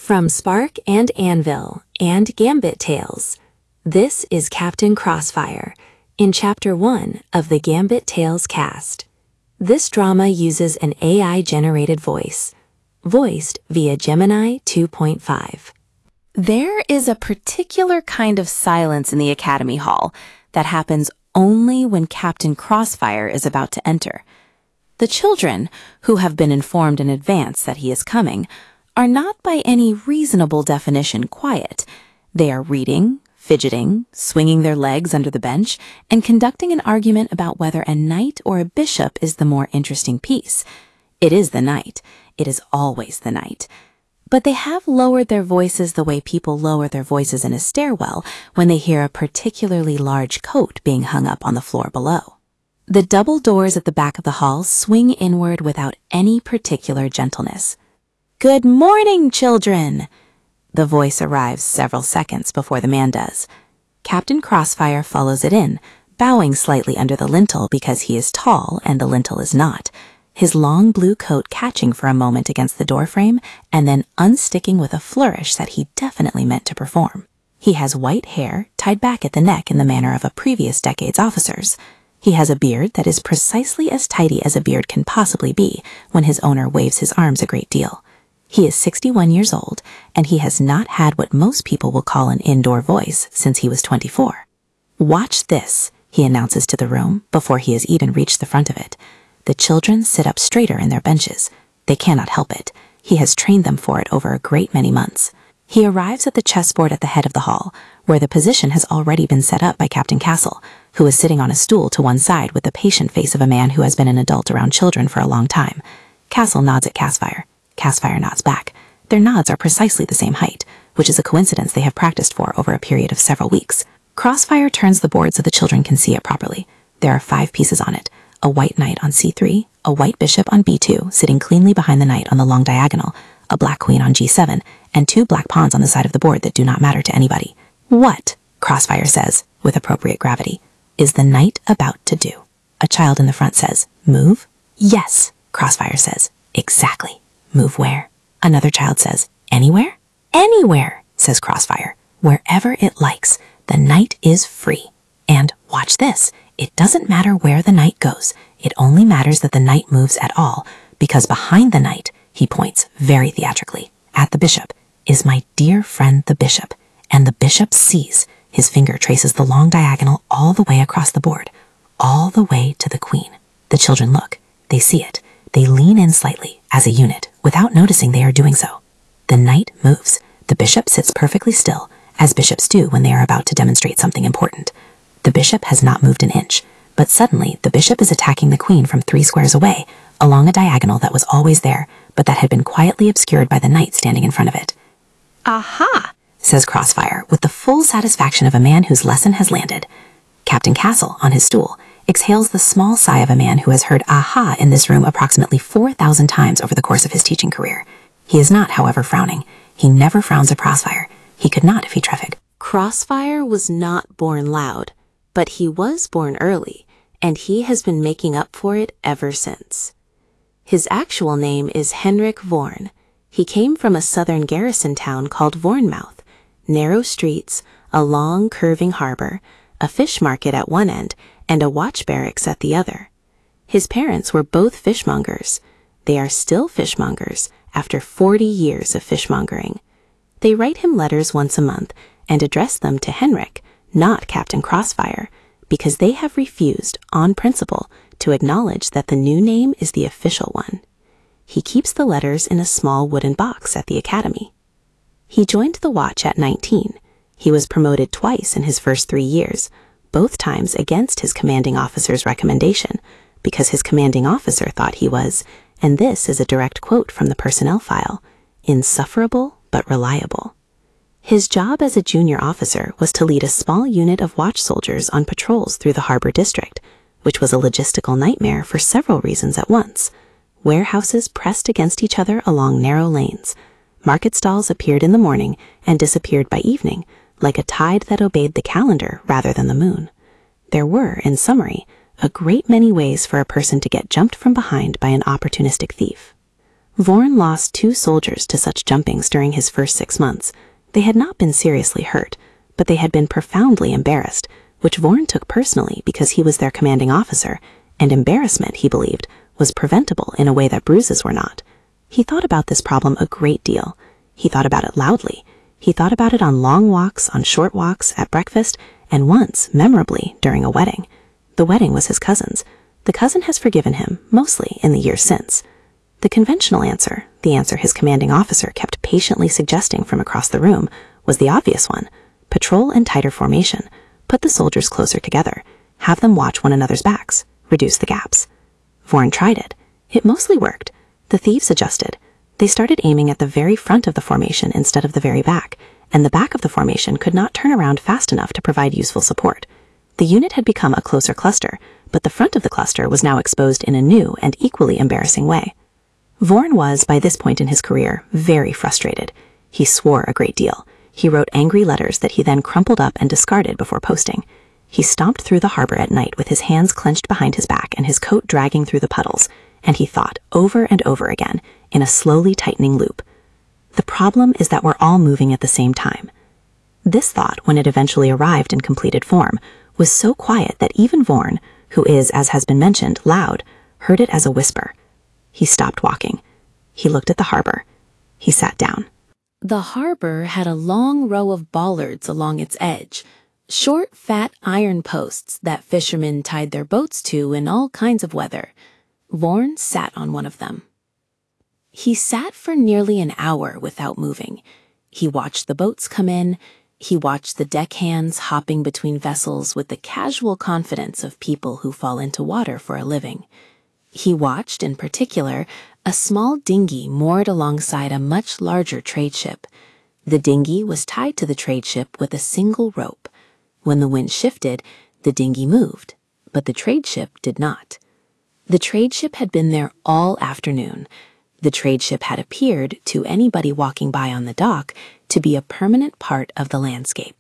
From Spark and Anvil and Gambit Tales, this is Captain Crossfire in Chapter 1 of the Gambit Tales cast. This drama uses an AI-generated voice, voiced via Gemini 2.5. There is a particular kind of silence in the Academy Hall that happens only when Captain Crossfire is about to enter. The children, who have been informed in advance that he is coming, are not by any reasonable definition quiet. They are reading, fidgeting, swinging their legs under the bench, and conducting an argument about whether a knight or a bishop is the more interesting piece. It is the knight. It is always the knight. But they have lowered their voices the way people lower their voices in a stairwell when they hear a particularly large coat being hung up on the floor below. The double doors at the back of the hall swing inward without any particular gentleness. "Good morning, children!" The voice arrives several seconds before the man does. Captain Crossfire follows it in, bowing slightly under the lintel because he is tall and the lintel is not, his long blue coat catching for a moment against the doorframe and then unsticking with a flourish that he definitely meant to perform. He has white hair tied back at the neck in the manner of a previous decade's officers. He has a beard that is precisely as tidy as a beard can possibly be when his owner waves his arms a great deal. He is 61 years old, and he has not had what most people will call an indoor voice since he was 24. "Watch this," he announces to the room before he has even reached the front of it. The children sit up straighter in their benches. They cannot help it. He has trained them for it over a great many months. He arrives at the chessboard at the head of the hall, where the position has already been set up by Captain Castle, who is sitting on a stool to one side with the patient face of a man who has been an adult around children for a long time. Castle nods at Crossfire. Crossfire nods back. Their nods are precisely the same height, which is a coincidence they have practiced for over a period of several weeks. Crossfire turns the board so the children can see it properly. There are 5 pieces on it: a white knight on C3, a white bishop on B2, sitting cleanly behind the knight on the long diagonal, a black queen on G7, and 2 black pawns on the side of the board that do not matter to anybody. "What," Crossfire says, with appropriate gravity, "is the knight about to do?" A child in the front says, "Move?" "Yes," Crossfire says, "exactly. Move where?" Another child says, "Anywhere?" "Anywhere," says Crossfire. "Wherever it likes. The knight is free. And watch this. It doesn't matter where the knight goes. It only matters that the knight moves at all, because behind the knight," he points very theatrically at the bishop, "is my dear friend the bishop. And the bishop sees." His finger traces the long diagonal all the way across the board, all the way to the queen. The children look. They see it. They lean in slightly, as a unit, without noticing they are doing so. The knight moves. The bishop sits perfectly still, as bishops do when they are about to demonstrate something important. The bishop has not moved an inch, but suddenly the bishop is attacking the queen from 3 squares away, along a diagonal that was always there, but that had been quietly obscured by the knight standing in front of it. "Aha!" says Crossfire, with the full satisfaction of a man whose lesson has landed. Captain Castle, on his stool, exhales the small sigh of a man who has heard "aha" in this room approximately 4,000 times over the course of his teaching career. He is not, however, frowning. He never frowns at Crossfire. He could not if he trafficked. Crossfire was not born loud, but he was born early, and he has been making up for it ever since. His actual name is Henrik Vorn. He came from a southern garrison town called Vornmouth. Narrow streets, a long curving harbor, a fish market at one end, and a watch barracks at the other. His parents were both fishmongers. They are still fishmongers after 40 years of fishmongering. They write him letters once a month and address them to Henrik, not Captain Crossfire, because they have refused, on principle, to acknowledge that the new name is the official one. He keeps the letters in a small wooden box at the academy. He joined the watch at 19. He was promoted twice in his first 3 years, both times against his commanding officer's recommendation, because his commanding officer thought he was, and this is a direct quote from the personnel file, insufferable but reliable. His job as a junior officer was to lead a small unit of watch soldiers on patrols through the harbor district, which was a logistical nightmare for several reasons at once. Warehouses pressed against each other along narrow lanes. Market stalls appeared in the morning and disappeared by evening, like a tide that obeyed the calendar rather than the moon. There were, in summary, a great many ways for a person to get jumped from behind by an opportunistic thief. Vorn lost 2 soldiers to such jumpings during his first 6 months. They had not been seriously hurt, but they had been profoundly embarrassed, which Vorn took personally because he was their commanding officer, and embarrassment, he believed, was preventable in a way that bruises were not. He thought about this problem a great deal. He thought about it loudly. He thought about it on long walks, on short walks, at breakfast, and once, memorably, during a wedding. The wedding was his cousin's. The cousin has forgiven him, mostly in the years since. The conventional answer, the answer his commanding officer kept patiently suggesting from across the room, was the obvious one. Patrol in tighter formation. Put the soldiers closer together. Have them watch one another's backs. Reduce the gaps. Vorn tried it. It mostly worked. The thieves adjusted. They started aiming at the very front of the formation instead of the very back, and the back of the formation could not turn around fast enough to provide useful support. The unit had become a closer cluster, but the front of the cluster was now exposed in a new and equally embarrassing way. Vorn was, by this point in his career, very frustrated. He swore a great deal. He wrote angry letters that he then crumpled up and discarded before posting. He stomped through the harbor at night with his hands clenched behind his back and his coat dragging through the puddles, and he thought over and over again, in a slowly tightening loop. The problem is that we're all moving at the same time. This thought, when it eventually arrived in completed form, was so quiet that even Vorn, who is, as has been mentioned, loud, heard it as a whisper. He stopped walking. He looked at the harbor. He sat down. The harbor had a long row of bollards along its edge, short, fat iron posts that fishermen tied their boats to in all kinds of weather. Vorn sat on one of them. He sat for nearly an hour without moving. He watched the boats come in. He watched the deckhands hopping between vessels with the casual confidence of people who fall into water for a living. He watched, in particular, a small dinghy moored alongside a much larger trade ship. The dinghy was tied to the trade ship with a single rope. When the wind shifted, the dinghy moved, but the trade ship did not. The trade ship had been there all afternoon. The trade ship had appeared, to anybody walking by on the dock, to be a permanent part of the landscape.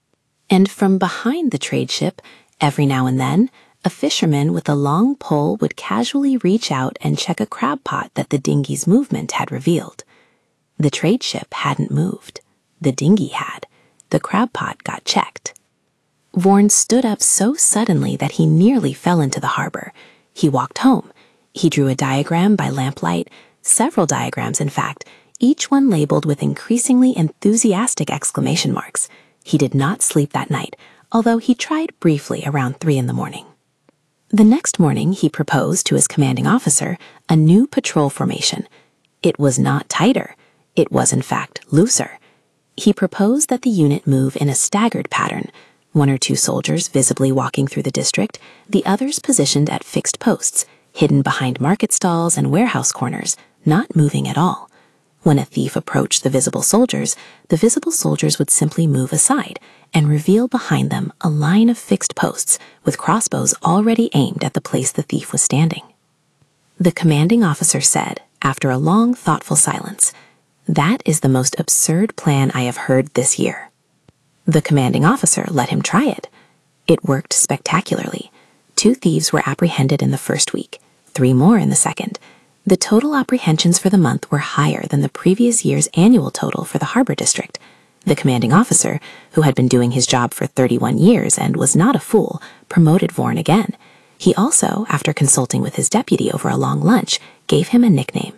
And from behind the trade ship, every now and then, a fisherman with a long pole would casually reach out and check a crab pot that the dinghy's movement had revealed. The trade ship hadn't moved. The dinghy had. The crab pot got checked. Vorn stood up so suddenly that he nearly fell into the harbor. He walked home. He drew a diagram by lamplight, several diagrams in fact, each one labeled with increasingly enthusiastic exclamation marks. He did not sleep that night, although he tried briefly around 3 in the morning. The next morning, he proposed to his commanding officer a new patrol formation. It was not tighter. It was, in fact, looser. He proposed that the unit move in a staggered pattern, 1 or 2 soldiers visibly walking through the district, the others positioned at fixed posts, hidden behind market stalls and warehouse corners, not moving at all. When a thief approached the visible soldiers would simply move aside and reveal behind them a line of fixed posts with crossbows already aimed at the place the thief was standing. The commanding officer said, after a long, thoughtful silence, "That is the most absurd plan I have heard this year." The commanding officer let him try it. It worked spectacularly. 2 thieves were apprehended in the first week, 3 more in the second. The total apprehensions for the month were higher than the previous year's annual total for the harbor district. The commanding officer, who had been doing his job for 31 years and was not a fool, promoted Vorn again. He also, after consulting with his deputy over a long lunch, gave him a nickname: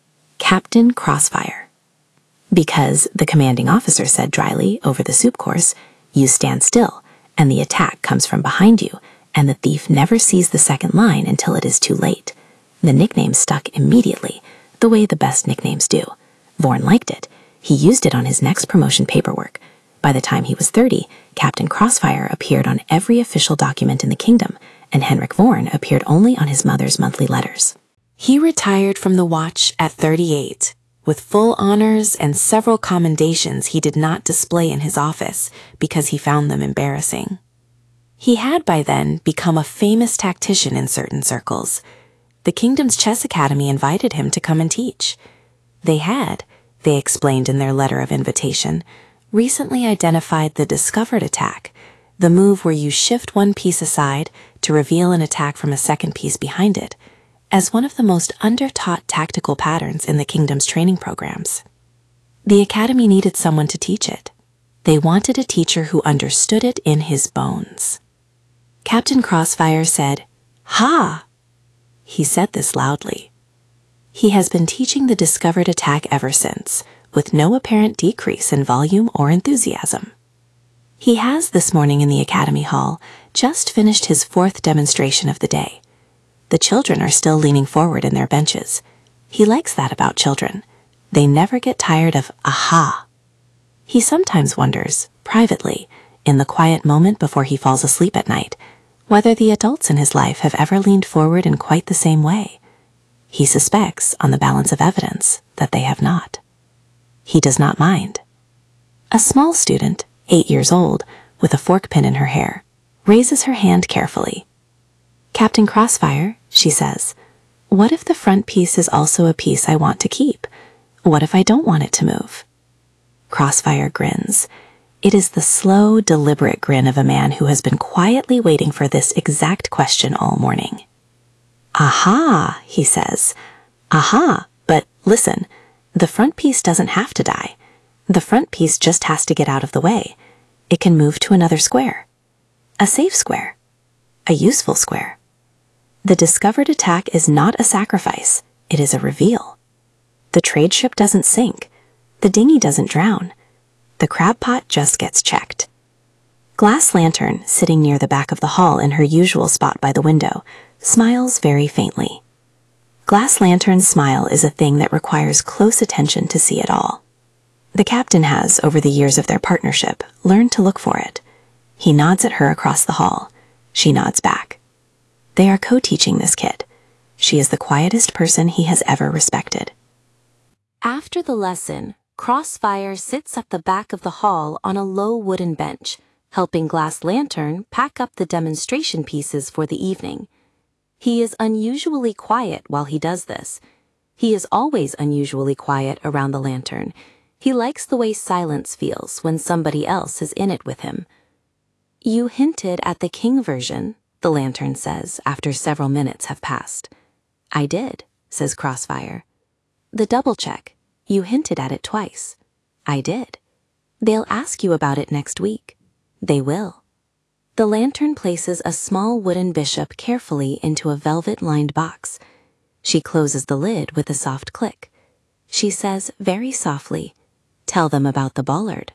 Captain Crossfire. Because, the commanding officer said dryly over the soup course, you stand still, and the attack comes from behind you, and the thief never sees the second line until it is too late. The nickname stuck immediately, the way the best nicknames do. Vorn liked it. He used it on his next promotion paperwork. By the time he was 30, Captain Crossfire appeared on every official document in the kingdom, and Henrik Vorn appeared only on his mother's monthly letters. He retired from the watch at 38, with full honors and several commendations he did not display in his office because he found them embarrassing. He had by then become a famous tactician in certain circles. The kingdom's chess academy invited him to come and teach. They had, they explained in their letter of invitation, recently identified the discovered attack, the move where you shift one piece aside to reveal an attack from a second piece behind it, as one of the most under-taught tactical patterns in the kingdom's training programs. The academy needed someone to teach it. They wanted a teacher who understood it in his bones. Captain Crossfire said, "Ha!" He said this loudly. He has been teaching the discovered attack ever since, with no apparent decrease in volume or enthusiasm. He has this morning in the Academy Hall just finished his 4th demonstration of the day. The children are still leaning forward in their benches. He likes that about children. They never get tired of aha. He sometimes wonders, privately, in the quiet moment before he falls asleep at night, whether the adults in his life have ever leaned forward in quite the same way. He suspects, on the balance of evidence, that they have not. He does not mind. A small student, 8 years old, with a fork pin in her hair, raises her hand carefully. "Captain Crossfire," she says, "what if the front piece is also a piece I want to keep? What if I don't want it to move?" Crossfire grins. It is the slow, deliberate grin of a man who has been quietly waiting for this exact question all morning. "Aha," he says. "Aha, but listen, the front piece doesn't have to die. The front piece just has to get out of the way. It can move to another square. A safe square. A useful square. The discovered attack is not a sacrifice, it is a reveal. The trade ship doesn't sink. The dinghy doesn't drown. The crab pot just gets checked." Glass Lantern, sitting near the back of the hall in her usual spot by the window, smiles very faintly. Glass Lantern's smile is a thing that requires close attention to see it all. The captain has, over the years of their partnership, learned to look for it. He nods at her across the hall. She nods back. They are co-teaching this kid. She is the quietest person he has ever respected. After the lesson, Crossfire sits at the back of the hall on a low wooden bench, helping Glass Lantern pack up the demonstration pieces for the evening. He is unusually quiet while he does this. He is always unusually quiet around the lantern. He likes the way silence feels when somebody else is in it with him. "You hinted at the king version," the lantern says after several minutes have passed. "I did," says Crossfire. "The double check. You hinted at it twice." "I did." "They'll ask you about it next week." "They will." The lantern places a small wooden bishop carefully into a velvet-lined box. She closes the lid with a soft click. She says very softly, "Tell them about the bollard."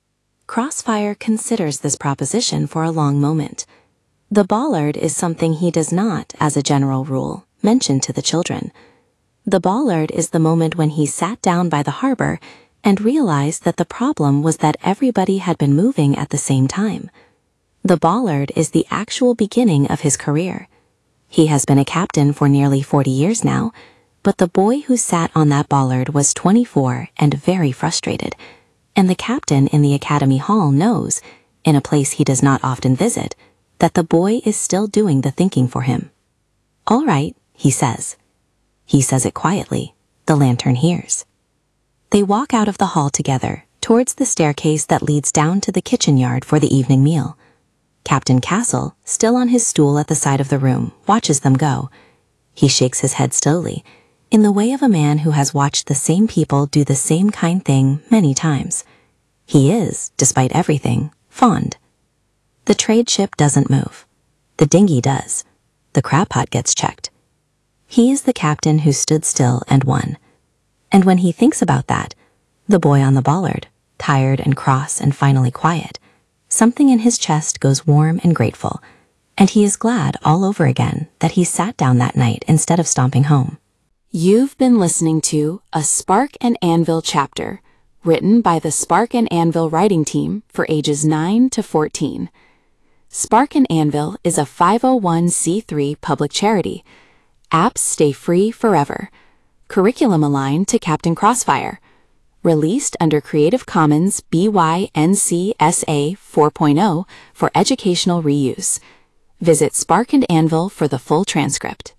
Crossfire considers this proposition for a long moment. The bollard is something he does not, as a general rule, mention to the children. The bollard is the moment when he sat down by the harbor and realized that the problem was that everybody had been moving at the same time. The bollard is the actual beginning of his career. He has been a captain for nearly 40 years now, but the boy who sat on that bollard was 24 and very frustrated, and the captain in the Academy Hall knows, in a place he does not often visit, that the boy is still doing the thinking for him. "All right," he says. He says it quietly. The lantern hears. They walk out of the hall together, towards the staircase that leads down to the kitchen yard for the evening meal. Captain Castle, still on his stool at the side of the room, watches them go. He shakes his head slowly, in the way of a man who has watched the same people do the same kind thing many times. He is, despite everything, fond. The trade ship doesn't move. The dinghy does. The crab pot gets checked. He is the captain who stood still and won. And when he thinks about that, the boy on the bollard, tired and cross and finally quiet, something in his chest goes warm and grateful, and he is glad all over again that he sat down that night instead of stomping home. You've been listening to A Spark and Anvil Chapter, written by the Spark and Anvil writing team for ages 9 to 14. Spark and Anvil is a 501c3 public charity. Apps stay free forever. Curriculum aligned to Captain Crossfire. Released under Creative Commons BY-NC-SA 4.0 for educational reuse. Visit Spark and Anvil for the full transcript.